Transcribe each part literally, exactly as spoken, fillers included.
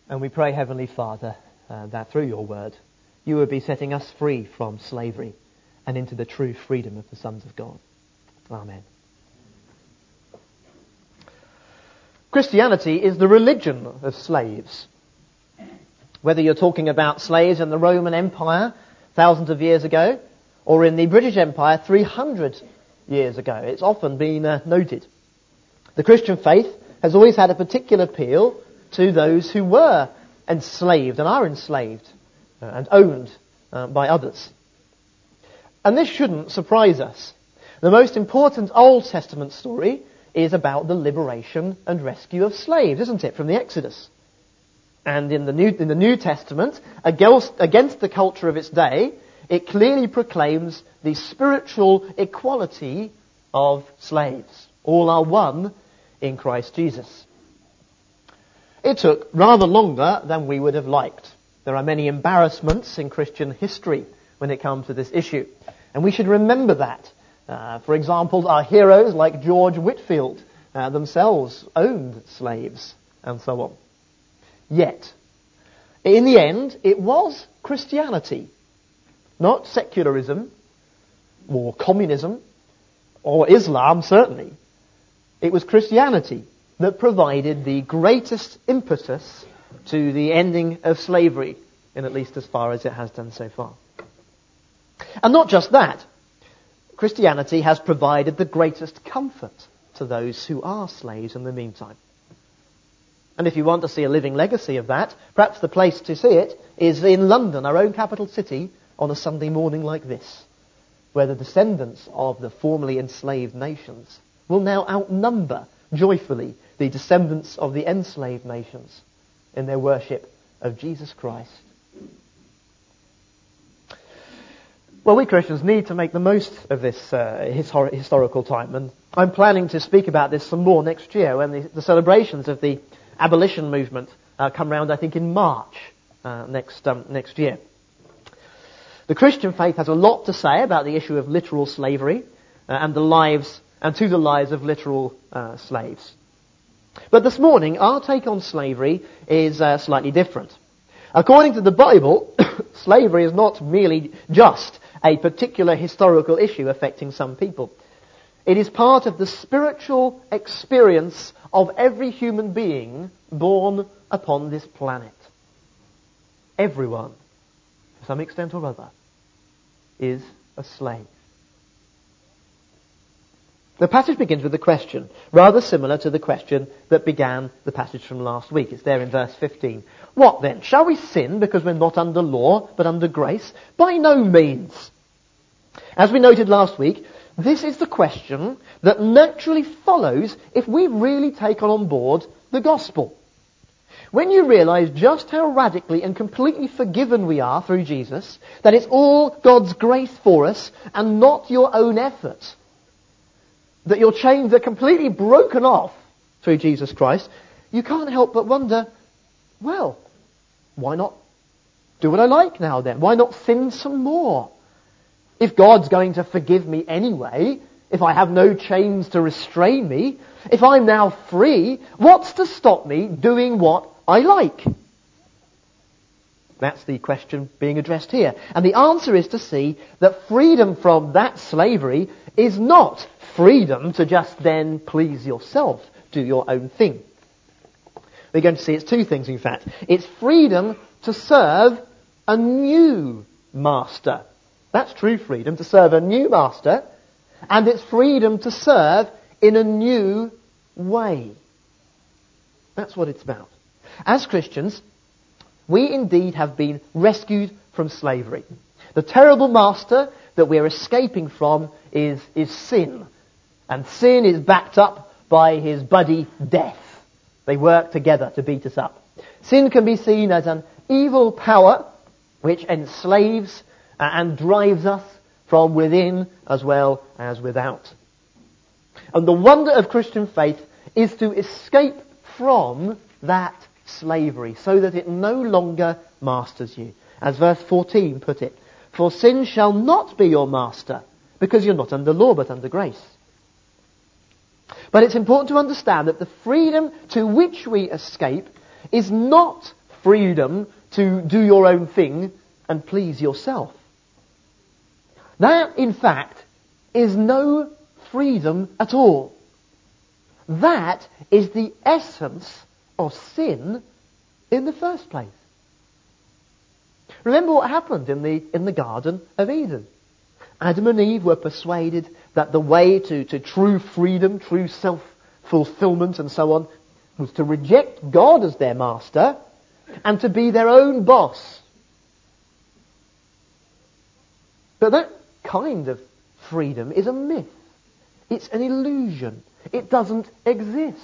And we pray, Heavenly Father, uh, that through your word, you would be setting us free from slavery and into the true freedom of the sons of God. Amen. Christianity is the religion of slaves. Whether you're talking about slaves in the Roman Empire thousands of years ago, or in the British Empire three hundred years ago, it's often been uh, noted. The Christian faith has always had a particular appeal to those who were enslaved and are enslaved uh, and owned uh, by others. And this shouldn't surprise us. The most important Old Testament story is about the liberation and rescue of slaves, isn't it, from the Exodus? And in the New, in the New Testament, against, against the culture of its day, it clearly proclaims the spiritual equality of slaves. All are one in Christ Jesus. It took rather longer than we would have liked. There are many embarrassments in Christian history when it comes to this issue. And we should remember that. Uh, for example, our heroes like George Whitefield uh, themselves owned slaves and so on. Yet, in the end, it was Christianity, not secularism or communism or Islam, certainly. It was Christianity that provided the greatest impetus to the ending of slavery, in at least as far as it has done so far. And not just that. Christianity has provided the greatest comfort to those who are slaves in the meantime. And if you want to see a living legacy of that, perhaps the place to see it is in London, our own capital city, on a Sunday morning like this, where the descendants of the formerly enslaved nations will now outnumber joyfully the descendants of the enslaved nations in their worship of Jesus Christ. Well, we Christians need to make the most of this uh, histor- historical time, and I'm planning to speak about this some more next year when the, the celebrations of the abolition movement uh, come round, I think, in March uh, next um, next year. The Christian faith has a lot to say about the issue of literal slavery uh, and the lives and to the lives of literal uh, slaves. But this morning, our take on slavery is uh, slightly different. According to the Bible, slavery is not merely just a particular historical issue affecting some people. It is part of the spiritual experience of every human being born upon this planet. Everyone, to some extent or other, is a slave. The passage begins with a question, rather similar to the question that began the passage from last week. It's there in verse fifteen. What then? Shall we sin because we're not under law, but under grace? By no means. As we noted last week, this is the question that naturally follows if we really take on board the gospel. When you realize just how radically and completely forgiven we are through Jesus, that it's all God's grace for us and not your own effort, that your chains are completely broken off through Jesus Christ, you can't help but wonder, well, why not do what I like now then? Why not sin some more? If God's going to forgive me anyway, if I have no chains to restrain me, if I'm now free, what's to stop me doing what I like? That's the question being addressed here. And the answer is to see that freedom from that slavery is not freedom to just then please yourself, do your own thing. We're going to see it's two things, in fact. It's freedom to serve a new master. That's true freedom, to serve a new master. And it's freedom to serve in a new way. That's what it's about. As Christians, we indeed have been rescued from slavery. The terrible master that we're escaping from is, is sin. And sin is backed up by his buddy death. They work together to beat us up. Sin can be seen as an evil power which enslaves and drives us from within as well as without. And the wonder of Christian faith is to escape from that slavery so that it no longer masters you. As verse fourteen put it, for sin shall not be your master because you're not under law but under grace. But it's important to understand that the freedom to which we escape is not freedom to do your own thing and please yourself. That, in fact, is no freedom at all. That is the essence of sin in the first place. Remember what happened in the, in the Garden of Eden. Adam and Eve were persuaded that the way to, to true freedom, true self-fulfillment and so on, was to reject God as their master and to be their own boss. But that kind of freedom is a myth. It's an illusion. It doesn't exist.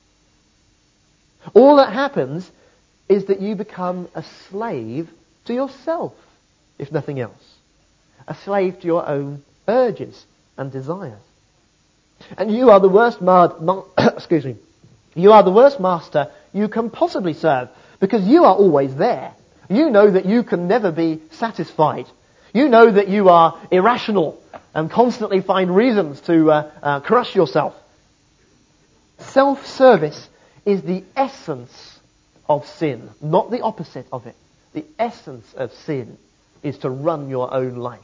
All that happens is that you become a slave to yourself, if nothing else. A slave to your own urges and desires. And you are the worst ma- ma- excuse me. You are the worst master you can possibly serve, because you are always there. You know that you can never be satisfied. You know that you are irrational and constantly find reasons to uh, uh, crush yourself. Self-service is the essence of sin, not the opposite of it. The essence of sin is to run your own life.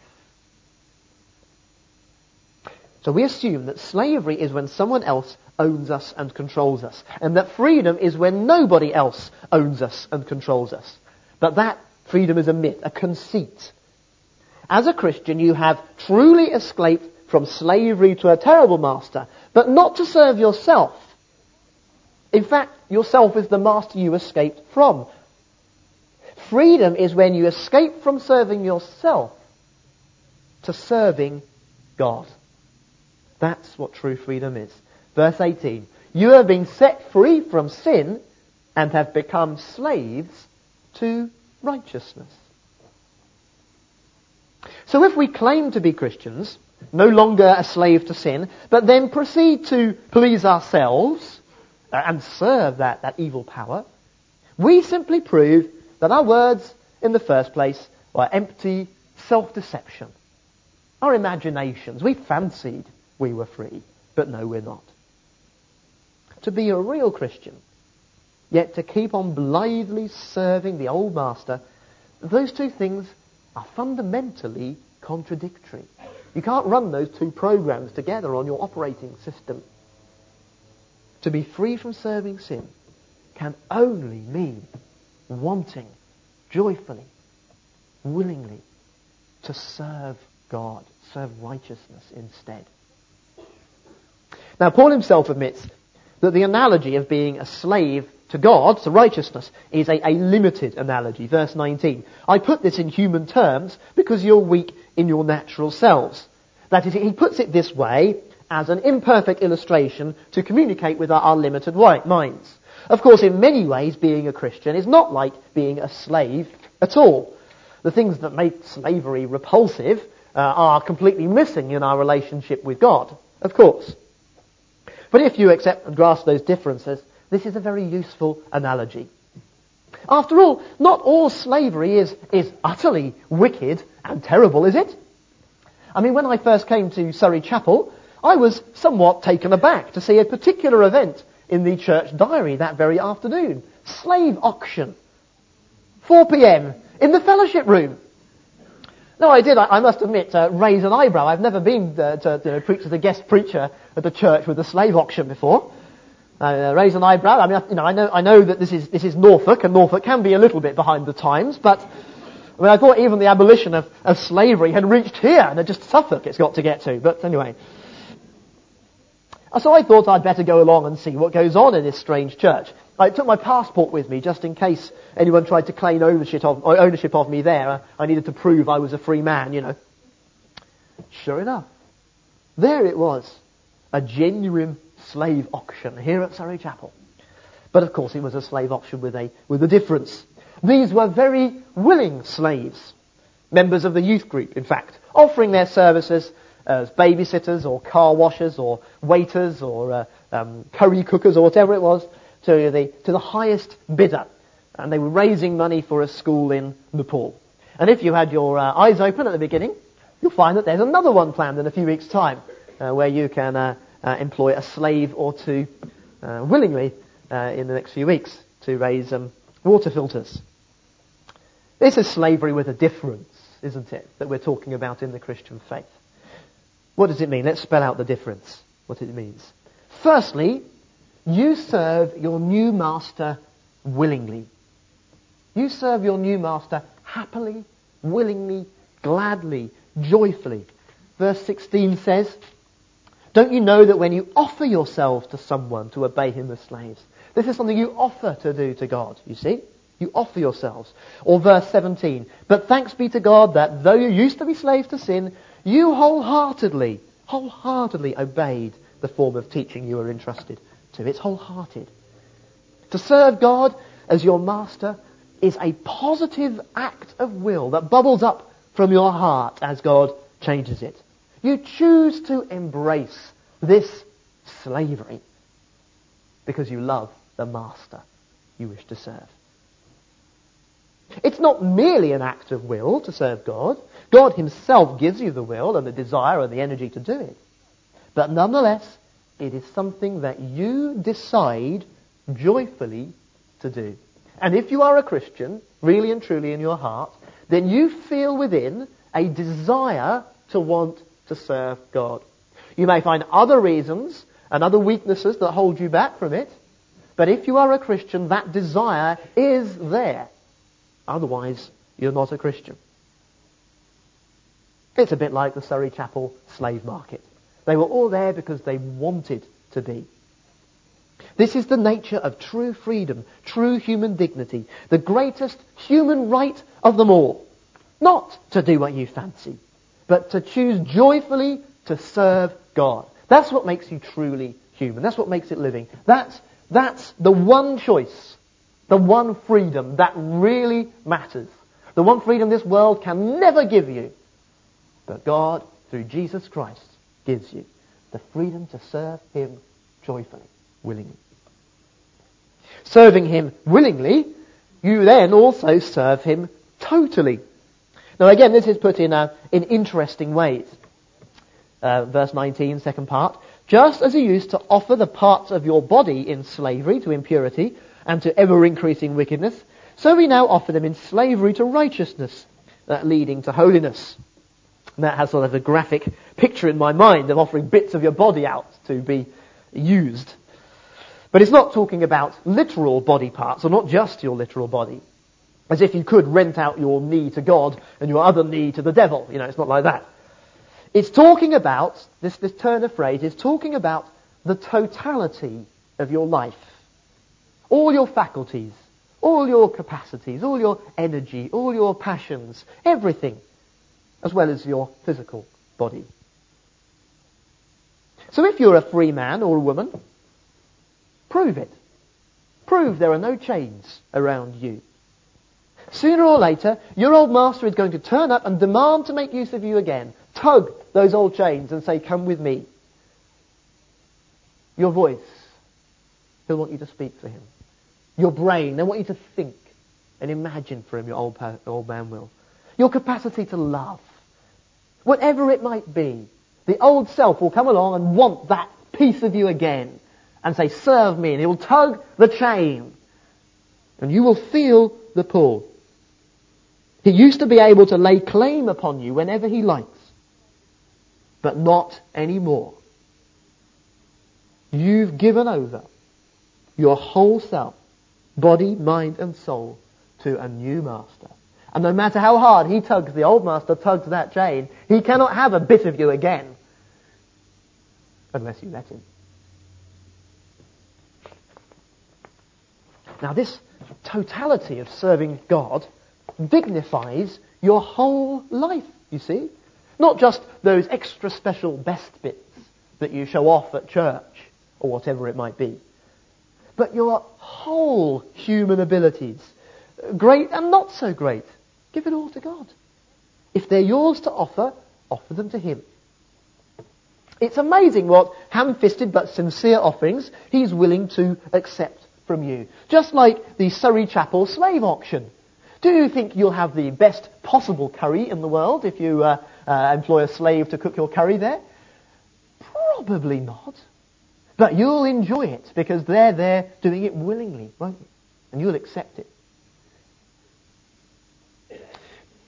So we assume that slavery is when someone else owns us and controls us, and that freedom is when nobody else owns us and controls us. But that freedom is a myth, a conceit. As a Christian, you have truly escaped from slavery to a terrible master, but not to serve yourself. In fact, yourself is the master you escaped from. Freedom is when you escape from serving yourself to serving God. That's what true freedom is. Verse eighteen. You have been set free from sin and have become slaves to righteousness. So if we claim to be Christians, no longer a slave to sin, but then proceed to please ourselves and serve that, that evil power, we simply prove that our words in the first place were empty self-deception. Our imaginations, we fancied we were free, but no, we're not. To be a real Christian, yet to keep on blithely serving the old master, those two things are fundamentally contradictory. You can't run those two programs together on your operating system. To be free from serving sin can only mean wanting, joyfully, willingly to serve God, serve righteousness instead. Now, Paul himself admits that the analogy of being a slave to God, to righteousness, is a, a limited analogy. Verse nineteen. I put this in human terms because you're weak in your natural selves. That is, he puts it this way as an imperfect illustration to communicate with our, our limited minds. Of course, in many ways, being a Christian is not like being a slave at all. The things that make slavery repulsive uh, are completely missing in our relationship with God, of course. But if you accept and grasp those differences, this is a very useful analogy. After all, not all slavery is, is utterly wicked and terrible, is it? I mean, when I first came to Surrey Chapel, I was somewhat taken aback to see a particular event in the church diary that very afternoon. Slave auction. four p.m. in the fellowship room. No, I did, I, I must admit, uh, raise an eyebrow. I've never been uh, to, to preach as a guest preacher at the church with a slave auction before. Uh, raise an eyebrow. I mean, I, you know, I know, I know that this is this is Norfolk, and Norfolk can be a little bit behind the times. But I mean, I thought even the abolition of, of slavery had reached here, and it's just Suffolk it's got to get to. But anyway, so I thought I'd better go along and see what goes on in this strange church. I took my passport with me just in case anyone tried to claim ownership of ownership of me there. I needed to prove I was a free man, you know. Sure enough, there it was, a genuine slave auction here at Surrey Chapel. But of course it was a slave auction with a with a difference. These were very willing slaves, members of the youth group, in fact, offering their services as babysitters or car washers or waiters or uh, um, curry cookers or whatever it was to the to the highest bidder. And they were raising money for a school in Nepal. And if you had your uh, eyes open at the beginning, you'll find that there's another one planned in a few weeks' time uh, where you can uh, uh, employ a slave or two uh, willingly uh, in the next few weeks to raise um, water filters. This is slavery with a difference, isn't it, that we're talking about in the Christian faith. What does it mean? Let's spell out the difference, what it means. Firstly, you serve your new master willingly. You serve your new master happily, willingly, gladly, joyfully. Verse sixteen says, don't you know that when you offer yourselves to someone to obey him as slaves, this is something you offer to do to God, you see? You offer yourselves. Or verse seventeen, but thanks be to God that though you used to be slaves to sin, you wholeheartedly, wholeheartedly obeyed the form of teaching you were entrusted to. It's wholehearted. To serve God as your master is a positive act of will that bubbles up from your heart as God changes it. You choose to embrace this slavery because you love the master you wish to serve. It's not merely an act of will to serve God. God himself gives you the will and the desire and the energy to do it. But nonetheless, it is something that you decide joyfully to do. And if you are a Christian, really and truly in your heart, then you feel within a desire to want to serve God. You may find other reasons and other weaknesses that hold you back from it, but if you are a Christian, that desire is there. Otherwise, you're not a Christian. It's a bit like the Surrey Chapel slave market. They were all there because they wanted to be. This is the nature of true freedom, true human dignity, the greatest human right of them all. Not to do what you fancy, but to choose joyfully to serve God. That's what makes you truly human. That's what makes it living. That's, that's the one choice, the one freedom that really matters. The one freedom this world can never give you. But God, through Jesus Christ, gives you the freedom to serve him joyfully, willingly. Serving him willingly, you then also serve him totally. Now again, this is put in uh, in interesting ways. Uh, verse nineteen, second part. Just as you used to offer the parts of your body in slavery to impurity and to ever-increasing wickedness, so we now offer them in slavery to righteousness, uh, leading to holiness. And that has sort of a graphic picture in my mind of offering bits of your body out to be used. But it's not talking about literal body parts, or not just your literal body. As if you could rent out your knee to God and your other knee to the devil. You know, it's not like that. It's talking about, this, this turn of phrase is talking about the totality of your life. All your faculties, all your capacities, all your energy, all your passions, everything, as well as your physical body. So if you're a free man or a woman, prove it. Prove there are no chains around you. Sooner or later, your old master is going to turn up and demand to make use of you again. Tug those old chains and say, come with me. Your voice, he'll want you to speak for him. Your brain, they'll want you to think and imagine for him, your old, pa- old man will. Your capacity to love. Whatever it might be, the old self will come along and want that piece of you again and say, serve me, and he will tug the chain and you will feel the pull. He used to be able to lay claim upon you whenever he likes, but not anymore. You've given over your whole self, body, mind and soul, to a new master. And no matter how hard he tugs, the old master tugs that chain, he cannot have a bit of you again unless you let him. Now this totality of serving God dignifies your whole life, you see. Not just those extra special best bits that you show off at church or whatever it might be, but your whole human abilities, great and not so great. Give it all to God. If they're yours to offer, offer them to him. It's amazing what ham-fisted but sincere offerings he's willing to accept from you. Just like the Surrey Chapel slave auction. Do you think you'll have the best possible curry in the world if you uh, uh, employ a slave to cook your curry there? Probably not. But you'll enjoy it because they're there doing it willingly, won't you? And you'll accept it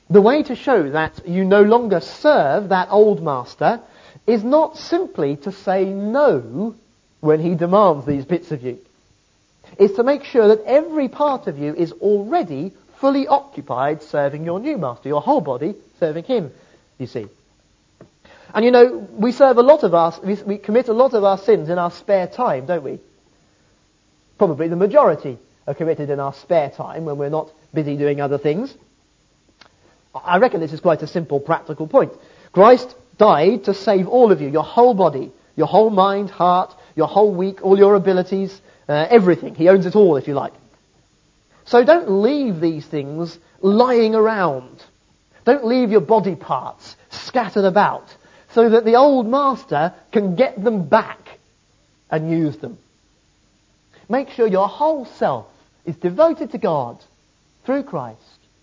The way to show that you no longer serve that old master is not simply to say no when he demands these bits of you. It's to make sure that every part of you is already fully occupied serving your new master, your whole body serving him, you see. And you know, we serve a lot of our, we, we commit a lot of our sins in our spare time, don't we? Probably the majority are committed in our spare time when we're not busy doing other things. I reckon this is quite a simple, practical point. Christ died to save all of you, your whole body, your whole mind, heart, your whole week, all your abilities, uh, everything. He owns it all, if you like. So don't leave these things lying around. Don't leave your body parts scattered about so that the old master can get them back and use them. Make sure your whole self is devoted to God through Christ.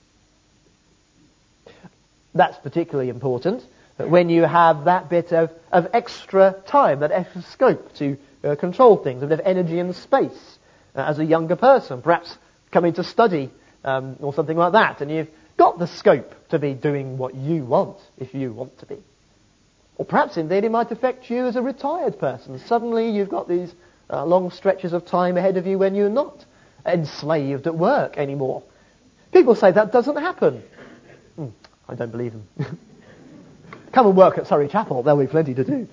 That's particularly important when you have that bit of, of extra time, that extra scope to uh, control things, a bit of energy and space uh, as a younger person, perhaps coming to study um, or something like that, and you've got the scope to be doing what you want, if you want to be. Or perhaps indeed it might affect you as a retired person. Suddenly you've got these uh, long stretches of time ahead of you when you're not enslaved at work anymore. People say that doesn't happen. Hmm, I don't believe them. Come and work at Surrey Chapel, there'll be plenty to do.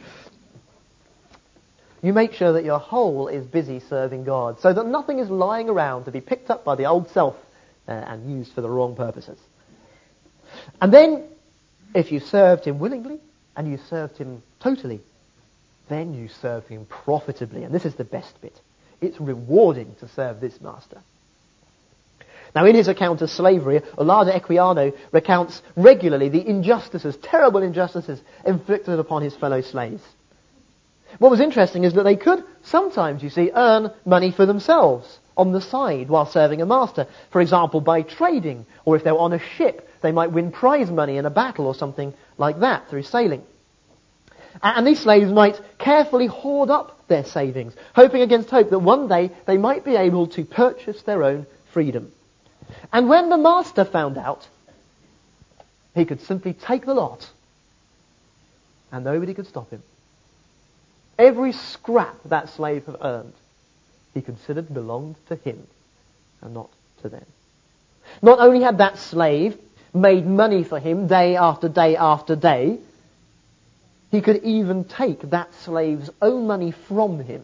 You make sure that your whole is busy serving God, so that nothing is lying around to be picked up by the old self uh, and used for the wrong purposes. And then, if you served him willingly, and you served him totally, then you serve him profitably. And this is the best bit. It's rewarding to serve this master. Now, in his account of slavery, Olaudah Equiano recounts regularly the injustices, terrible injustices, inflicted upon his fellow slaves. What was interesting is that they could sometimes, you see, earn money for themselves on the side while serving a master. For example, by trading, or if they were on a ship, they might win prize money in a battle or something like that through sailing. And these slaves might carefully hoard up their savings, hoping against hope that one day they might be able to purchase their own freedom. And when the master found out, he could simply take the lot, and nobody could stop him. Every scrap that slave had earned, he considered belonged to him and not to them. Not only had that slave made money for him day after day after day, he could even take that slave's own money from him.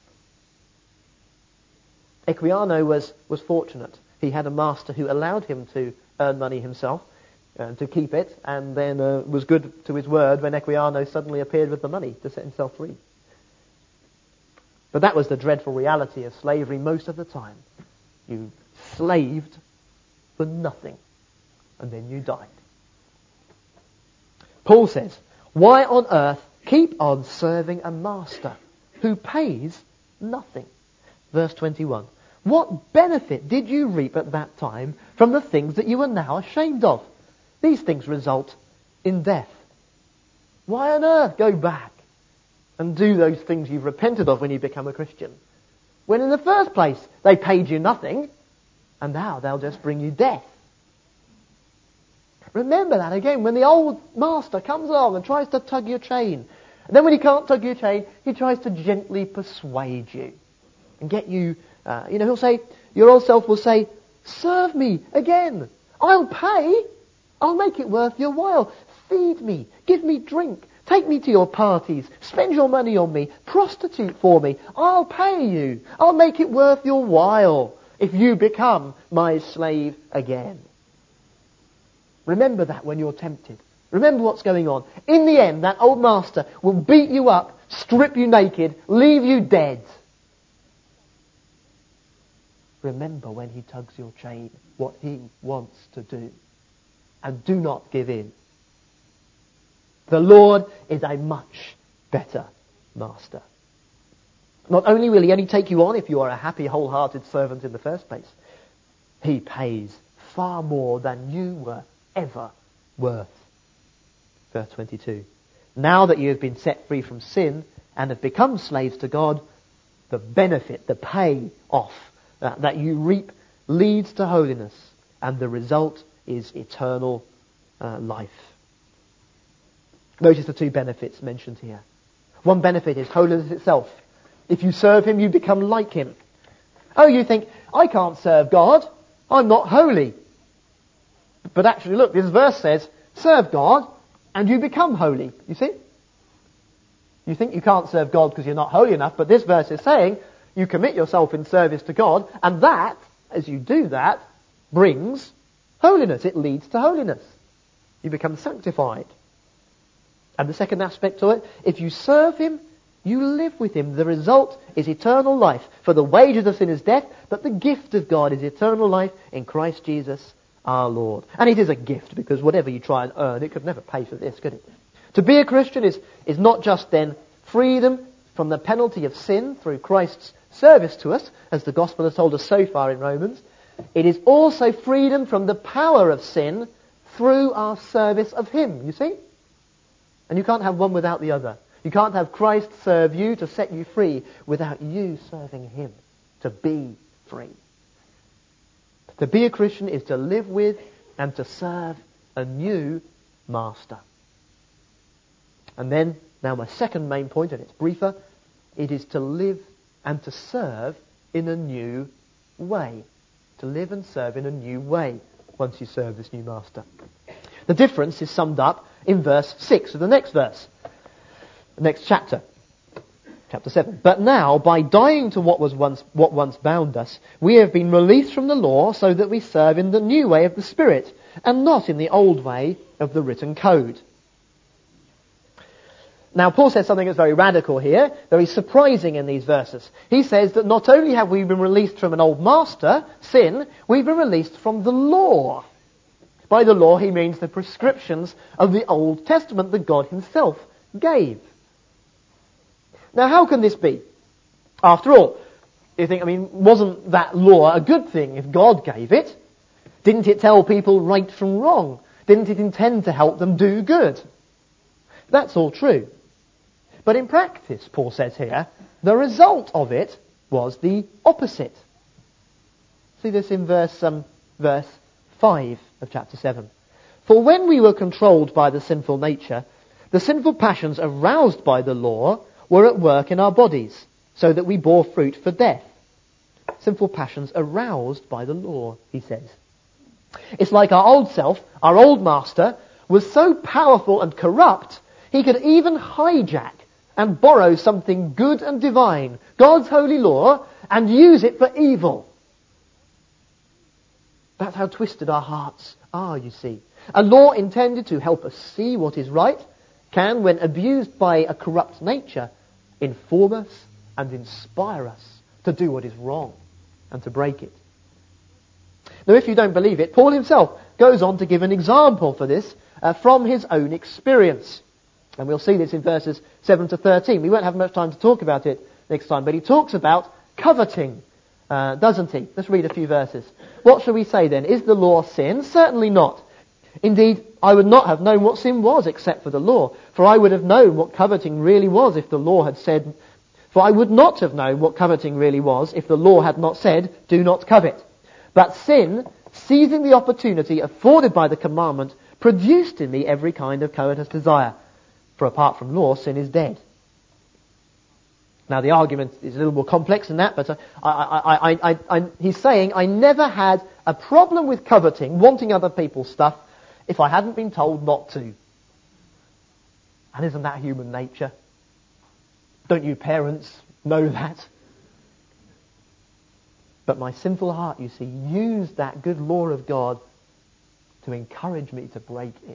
Equiano was, was fortunate. He had a master who allowed him to earn money himself, uh, to keep it, and then uh, was good to his word when Equiano suddenly appeared with the money to set himself free. But that was the dreadful reality of slavery most of the time. You slaved for nothing, and then you died. Paul says, why on earth keep on serving a master who pays nothing? Verse twenty-one. What benefit did you reap at that time from the things that you are now ashamed of? These things result in death. Why on earth go back and do those things you've repented of when you become a Christian, when in the first place they paid you nothing, and now they'll just bring you death? Remember that again, when the old master comes along and tries to tug your chain, and then when he can't tug your chain, he tries to gently persuade you and get you, uh, you know, he'll say, your old self will say, serve me again. I'll pay. I'll make it worth your while. Feed me. Give me drink. Take me to your parties. Spend your money on me. Prostitute for me. I'll pay you. I'll make it worth your while if you become my slave again. Remember that when you're tempted. Remember what's going on. In the end, that old master will beat you up, strip you naked, leave you dead. Remember when he tugs your chain, what he wants to do. And do not give in. The Lord is a much better master. Not only will he only take you on if you are a happy, wholehearted servant in the first place, he pays far more than you were ever worth. Verse twenty-two. Now that you have been set free from sin and have become slaves to God, the benefit, the pay off uh, that you reap leads to holiness, and the result is eternal uh, life. Notice the two benefits mentioned here. One benefit is holiness itself. If you serve him, you become like him. Oh, you think, I can't serve God. I'm not holy. But actually, look, this verse says, serve God and you become holy. You see? You think you can't serve God because you're not holy enough, but this verse is saying you commit yourself in service to God, and that, as you do that, brings holiness. It leads to holiness. You become sanctified. And the second aspect to it, if you serve him, you live with him. The result is eternal life. For the wages of sin is death, but the gift of God is eternal life in Christ Jesus our Lord. And it is a gift, because whatever you try and earn, it could never pay for this, could it? To be a Christian is, is not just then freedom from the penalty of sin through Christ's service to us, as the gospel has told us so far in Romans. It is also freedom from the power of sin through our service of him, you see? And you can't have one without the other. You can't have Christ serve you to set you free without you serving him to be free. To be a Christian is to live with and to serve a new master. And then, now my second main point, and it's briefer, it is to live and to serve in a new way. To live and serve in a new way once you serve this new master. The difference is summed up in verse six of the next verse. The next chapter. Chapter seven. But now, by dying to what was once what once bound us, we have been released from the law so that we serve in the new way of the Spirit, and not in the old way of the written code. Now, Paul says something that's very radical here, very surprising in these verses. He says that not only have we been released from an old master, sin, we've been released from the law. By the law, he means the prescriptions of the Old Testament that God himself gave. Now, how can this be? After all, you think, I mean, wasn't that law a good thing if God gave it? Didn't it tell people right from wrong? Didn't it intend to help them do good? That's all true. But in practice, Paul says here, the result of it was the opposite. See this in verse um, verse five of chapter seven. For when we were controlled by the sinful nature, the sinful passions aroused by the law were at work in our bodies, so that we bore fruit for death. Sinful passions aroused by the law, he says. It's like our old self, our old master, was so powerful and corrupt, he could even hijack and borrow something good and divine, God's holy law, and use it for evil. That's how twisted our hearts are, you see. A law intended to help us see what is right can, when abused by a corrupt nature, inform us and inspire us to do what is wrong and to break it. Now, if you don't believe it, Paul himself goes on to give an example for this uh, from his own experience. And we'll see this in verses seven to thirteen. We won't have much time to talk about it next time, but he talks about coveting, uh, doesn't he? Let's read a few verses. What shall we say then? Is the law sin? Certainly not. Indeed, I would not have known what sin was except for the law, for I would have known what coveting really was if the law had said, for I would not have known what coveting really was if the law had not said, do not covet. But sin, seizing the opportunity afforded by the commandment, produced in me every kind of covetous desire. For apart from law, sin is dead. Now the argument is a little more complex than that, but uh, I, I, I, I, I, he's saying I never had a problem with coveting, wanting other people's stuff, if I hadn't been told not to. And isn't that human nature? Don't you parents know that? But my sinful heart, you see, used that good law of God to encourage me to break it.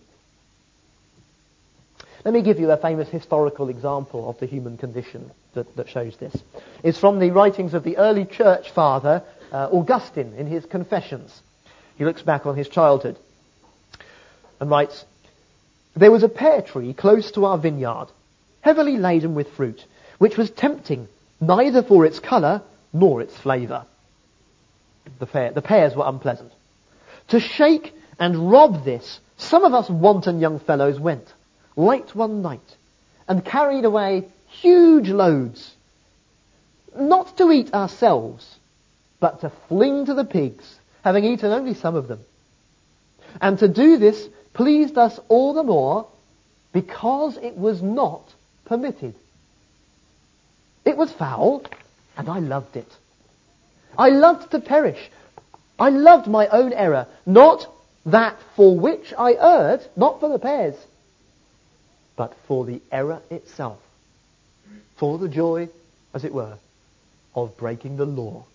Let me give you a famous historical example of the human condition that, that shows this. It's from the writings of the early church father, uh, Augustine, in his Confessions. He looks back on his childhood and writes, there was a pear tree close to our vineyard, heavily laden with fruit, which was tempting, neither for its colour nor its flavour. The, pear, the pears were unpleasant. To shake and rob this, some of us wanton young fellows went, late one night, and carried away huge loads, not to eat ourselves, but to fling to the pigs, having eaten only some of them. And to do this pleased us all the more because it was not permitted. It was foul, and I loved it. I loved to perish. I loved my own error, not that for which I erred, not for the pears, but for the error itself, for the joy, as it were, of breaking the law.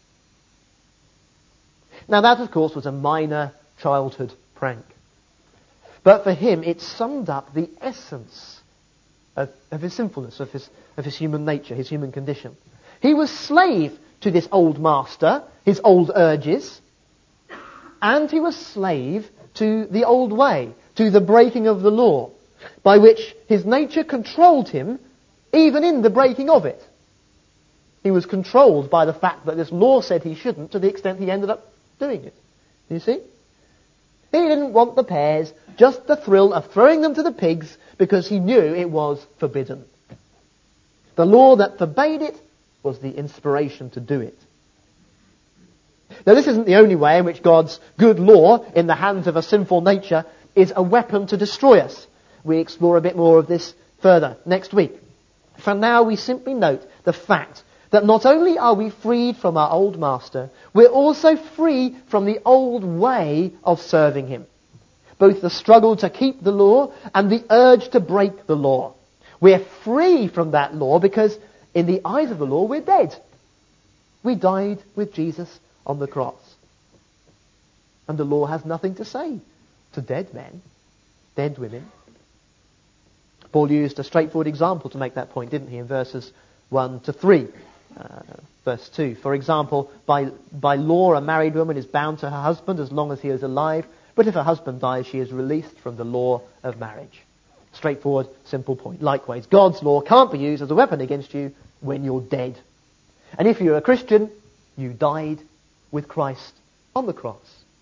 Now that, of course, was a minor childhood prank. But for him, it summed up the essence of, of his sinfulness, of his, of his human nature, his human condition. He was slave to this old master, his old urges, and he was slave to the old way, to the breaking of the law, by which his nature controlled him, even in the breaking of it. He was controlled by the fact that this law said he shouldn't, to the extent he ended up doing it. You see? He didn't want the pears, just the thrill of throwing them to the pigs, because he knew it was forbidden. The law that forbade it was the inspiration to do it. Now, this isn't the only way in which God's good law, in the hands of a sinful nature, is a weapon to destroy us. We explore a bit more of this further next week. For now, we simply note the fact that not only are we freed from our old master, we're also free from the old way of serving him. Both the struggle to keep the law and the urge to break the law. We're free from that law because in the eyes of the law, we're dead. We died with Jesus on the cross. And the law has nothing to say to dead men, dead women. Paul used a straightforward example to make that point, didn't he, in verses one to three. Uh, verse two, for example, by, by law a married woman is bound to her husband as long as he is alive, but if her husband dies, she is released from the law of marriage. Straightforward, simple point. Likewise, God's law can't be used as a weapon against you when you're dead. And if you're a Christian, you died with Christ on the cross.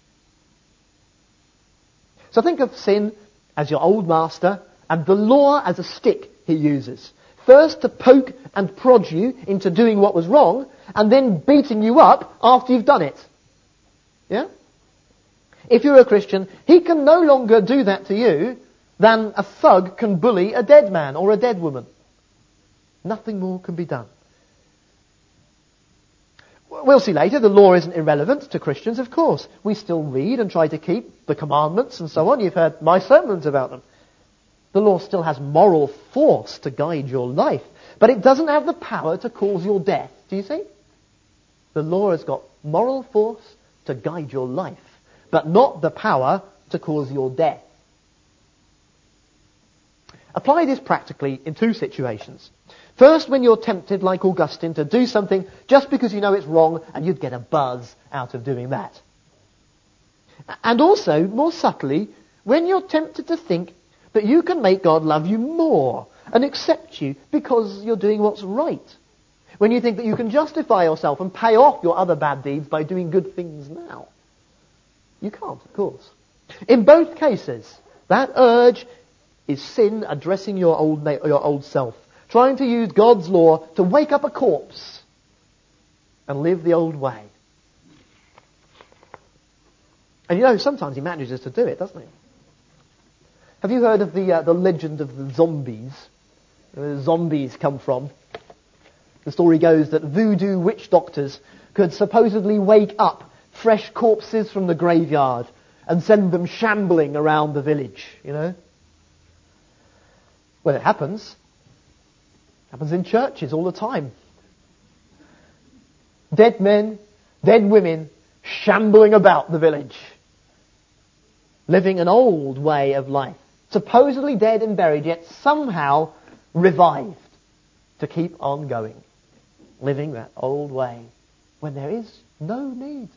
So think of sin as your old master and the law as a stick he uses. First to poke and prod you into doing what was wrong, and then beating you up after you've done it. Yeah? If you're a Christian, he can no longer do that to you than a thug can bully a dead man or a dead woman. Nothing more can be done. We'll see later, the law isn't irrelevant to Christians, of course. We still read and try to keep the commandments and so on. You've heard my sermons about them. The law still has moral force to guide your life, but it doesn't have the power to cause your death. Do you see? The law has got moral force to guide your life, but not the power to cause your death. Apply this practically in two situations. First, when you're tempted, like Augustine, to do something just because you know it's wrong and you'd get a buzz out of doing that. And also, more subtly, when you're tempted to think that you can make God love you more and accept you because you're doing what's right. When you think that you can justify yourself and pay off your other bad deeds by doing good things now. You can't, of course. In both cases, that urge is sin addressing your old na- your old self, trying to use God's law to wake up a corpse and live the old way. And you know, sometimes he manages to do it, doesn't he? Have you heard of the uh, the legend of the zombies? Where zombies come from? The story goes that voodoo witch doctors could supposedly wake up fresh corpses from the graveyard and send them shambling around the village, you know? Well, it happens. It happens in churches all the time. Dead men, dead women, shambling about the village. Living an old way of life. Supposedly dead and buried, yet somehow revived to keep on going. Living that old way when there is no need.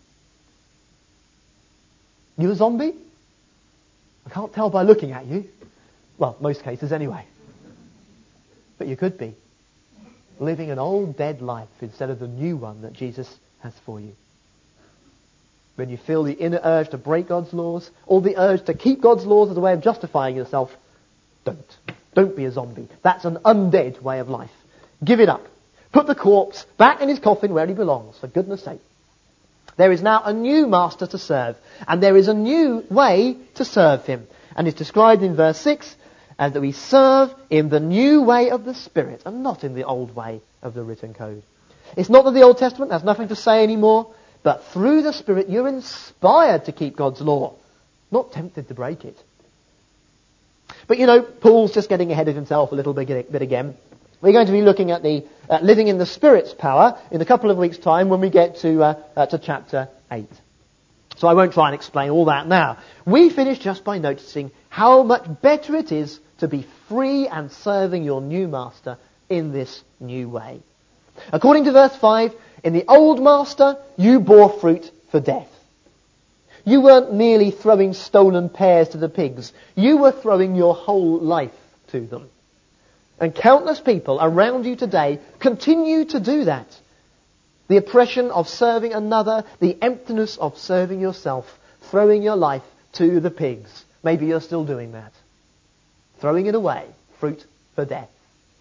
You a zombie? I can't tell by looking at you. Well, most cases anyway. But you could be. Living an old dead life instead of the new one that Jesus has for you. When you feel the inner urge to break God's laws, or the urge to keep God's laws as a way of justifying yourself, don't. Don't be a zombie. That's an undead way of life. Give it up. Put the corpse back in his coffin where he belongs, for goodness sake. There is now a new master to serve, and there is a new way to serve him. And it's described in verse six as that we serve in the new way of the Spirit and not in the old way of the written code. It's not that the Old Testament has nothing to say anymore, but through the Spirit you're inspired to keep God's law, not tempted to break it. But you know, Paul's just getting ahead of himself a little bit again. We're going to be looking at the uh, living in the Spirit's power in a couple of weeks' time when we get to uh, uh, to chapter eight. So I won't try and explain all that now. We finish just by noticing how much better it is to be free and serving your new master in this new way. According to verse five, in the old master you bore fruit for death. You weren't merely throwing stolen pears to the pigs. You were throwing your whole life to them. And countless people around you today continue to do that. The oppression of serving another, the emptiness of serving yourself, throwing your life to the pigs. Maybe you're still doing that. Throwing it away, fruit for death.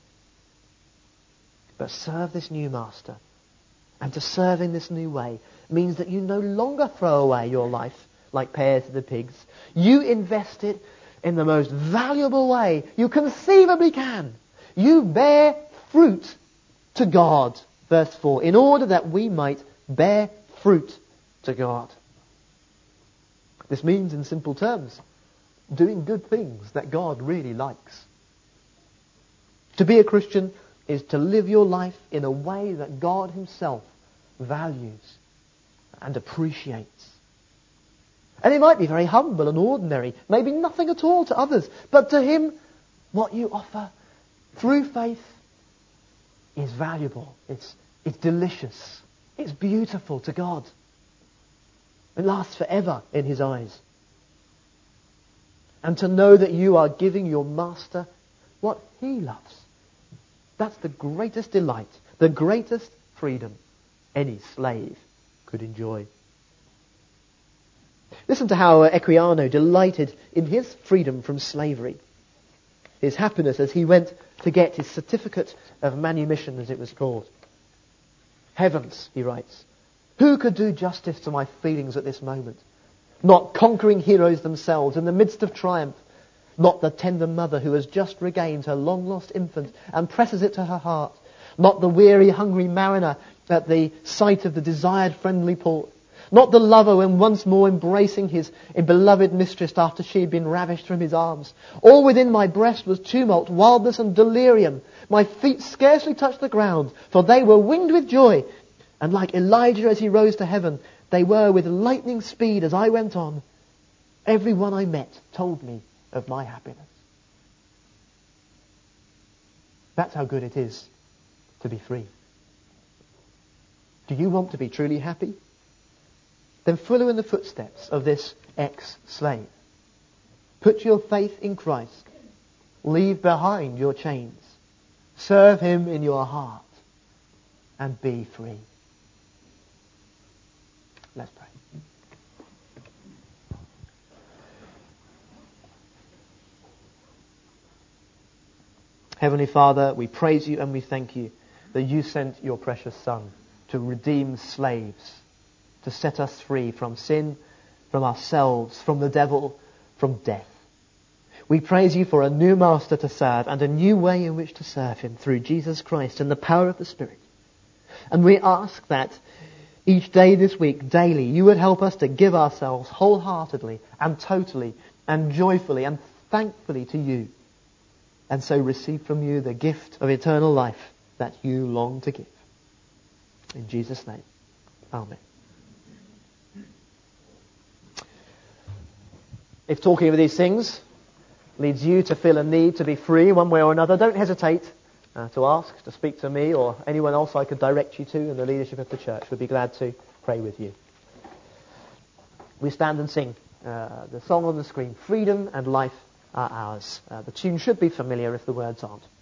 But serve this new master. And to serve in this new way means that you no longer throw away your life like pears to the pigs. You invest it in the most valuable way you conceivably can. You bear fruit to God. Verse four, in order that we might bear fruit to God. This means, in simple terms, doing good things that God really likes. To be a Christian is to live your life in a way that God himself values and appreciates. And it might be very humble and ordinary, maybe nothing at all to others, but to him, what you offer through faith is valuable. It's, it's delicious. It's beautiful to God. It lasts forever in his eyes. And to know that you are giving your master what he loves. That's the greatest delight, the greatest freedom any slave could enjoy. Listen to how Equiano delighted in his freedom from slavery. His happiness as he went to get his certificate of manumission, as it was called. Heavens, he writes, who could do justice to my feelings at this moment? Not conquering heroes themselves in the midst of triumph. Not the tender mother who has just regained her long-lost infant and presses it to her heart. Not the weary, hungry mariner at the sight of the desired friendly port. Not the lover when once more embracing his beloved mistress after she had been ravished from his arms. All within my breast was tumult, wildness and delirium. My feet scarcely touched the ground, for they were winged with joy. And like Elijah as he rose to heaven, they were with lightning speed as I went on. Every one I met told me of my happiness. That's how good it is to be free. Do you want to be truly happy? Then follow in the footsteps of this ex-slave. Put your faith in Christ. Leave behind your chains. Serve him in your heart. And be free. Let's pray. Heavenly Father, we praise you and we thank you that you sent your precious Son to redeem slaves, to set us free from sin, from ourselves, from the devil, from death. We praise you for a new master to serve and a new way in which to serve him through Jesus Christ and the power of the Spirit. And we ask that each day this week, daily, you would help us to give ourselves wholeheartedly and totally and joyfully and thankfully to you, and so receive from you the gift of eternal life that you long to give. In Jesus' name, amen. If talking of these things leads you to feel a need to be free one way or another, don't hesitate uh, to ask, to speak to me or anyone else I could direct you to in the leadership of the church. We'd be glad to pray with you. We stand and sing uh, the song on the screen, Freedom and Life Are Ours. Uh, the tune should be familiar if the words aren't.